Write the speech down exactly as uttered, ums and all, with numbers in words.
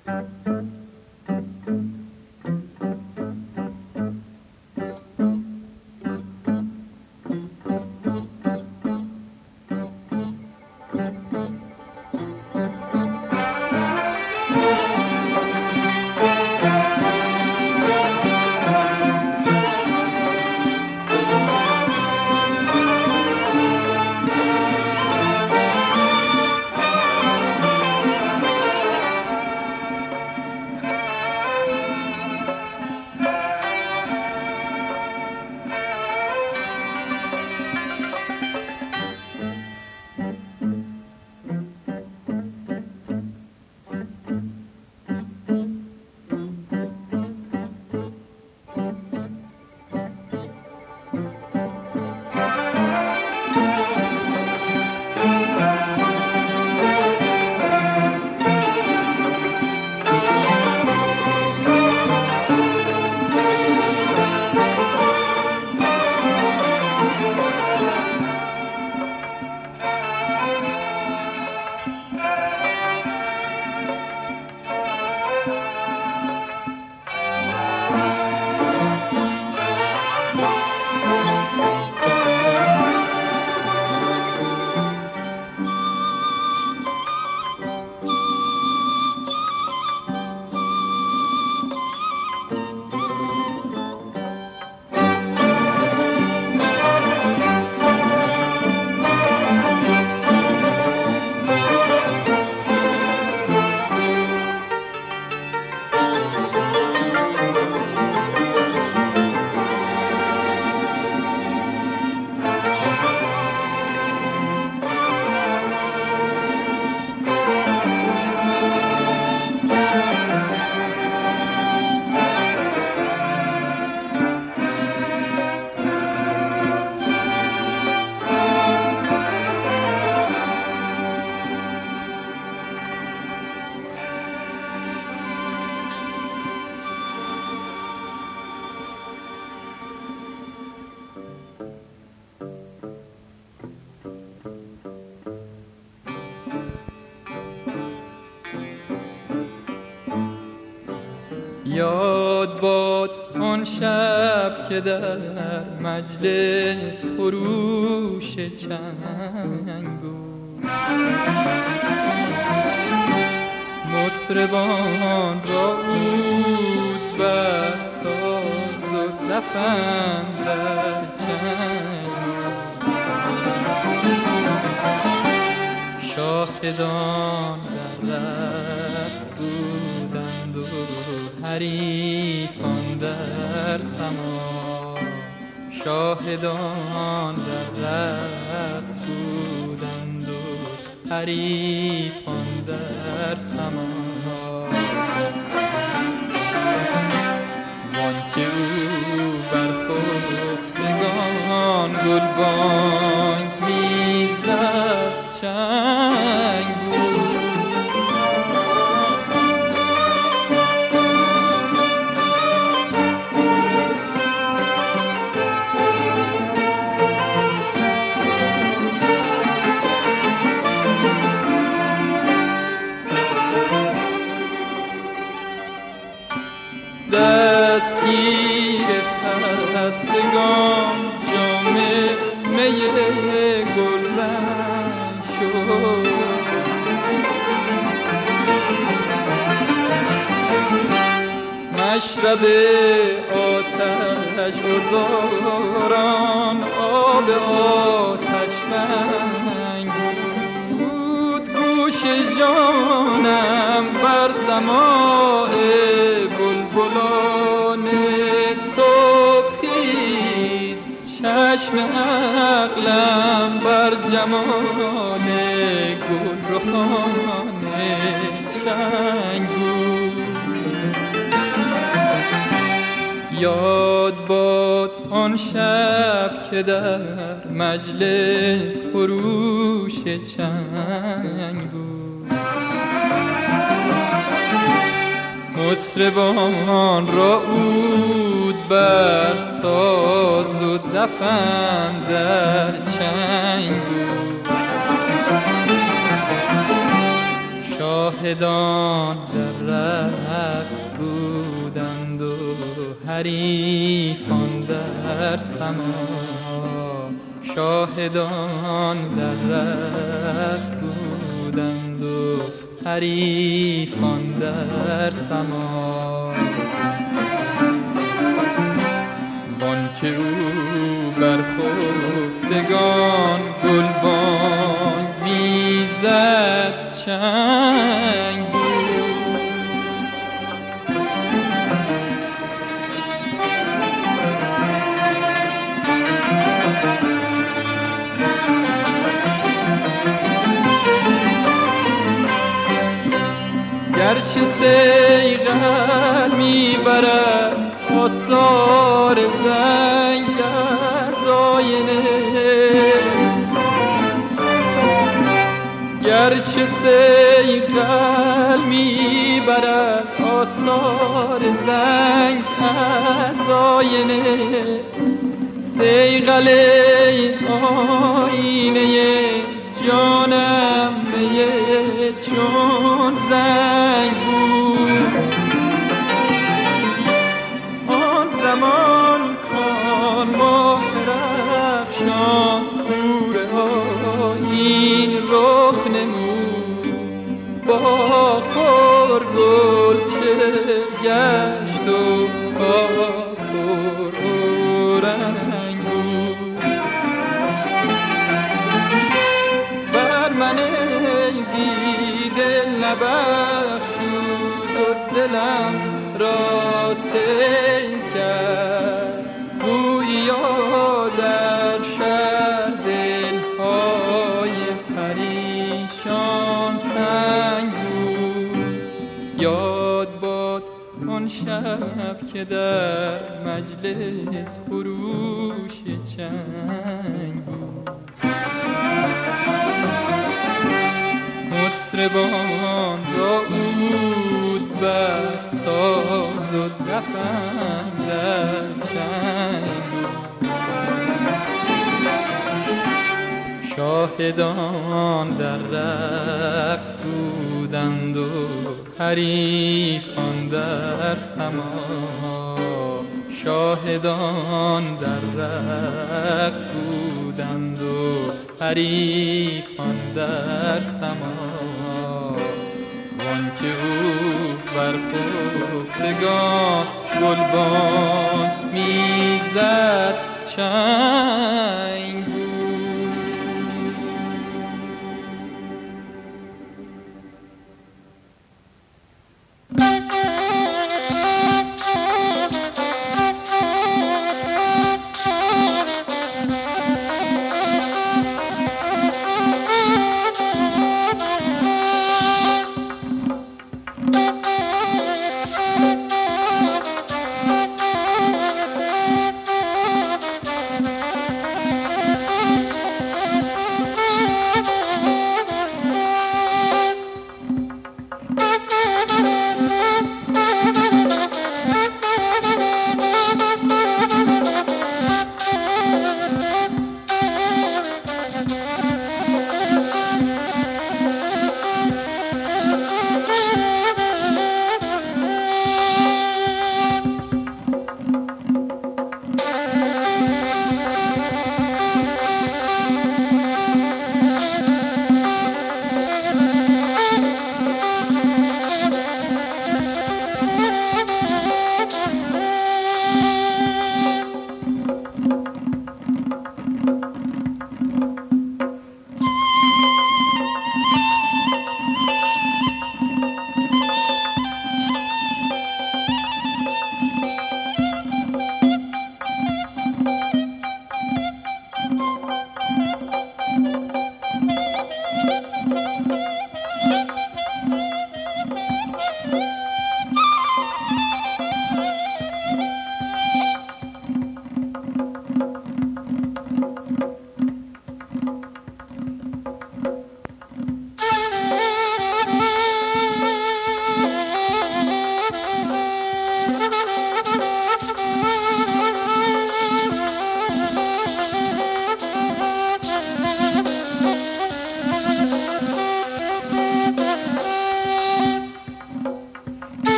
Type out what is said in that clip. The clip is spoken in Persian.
یاد باد آن شب که در مجلس خروش چنگ بود، مطربان را عود بر ساز و دفن در چنگ، شاهدان در رقص بودند و حریفان در سما، شاهدان در رقص بودند و حریفان در سما، وانکه او بر خفتگان گلبانگ میزد چنگ بود. دستگیر خستگان جام می گلرنگ شد، مشرب آتش گذاران آب آتش رنگ بود. گوش جانم بر سماع بلبلان صبحی، چشم عقلم بر جمال گلرخان چنگ بود. یاد باد آن شب که در مجلس خروش چنگ بود، مطربان را عود بر ساز و دفن در چنگ بود، شاهدان در رقص بودند و حریفان در سما، شاهدان در رقص بودند و حریفان در سما. بانک او بر خفتگان گلبان میزد چنگ بود، گرچه صیقل میبرد آثار زنگ از آینه، گرچه صیقل میبرد آثار زنگ از آینه، صیقل آینه جانم میه چون زنگ بود. آن زمان کان ماه رخشان نور آیین رخ نمود، با خور گل چه گشت و کافر رنگ بود. بر من ای بی دل نبخشود و دلم را سیل کرد، گوییا در شهر دلهای پریشان تنگ بود. یاد باد آن شب که در مجلس خروش چنگ بود، مطربان را عود بر ساز و دفن در چنگ بود، شاهدان در رقص بودند و حریفان در سما، شاهدان در رقص بودند و حریفان در سما. وانکه او بر خفتگان گلبان میزد چنگ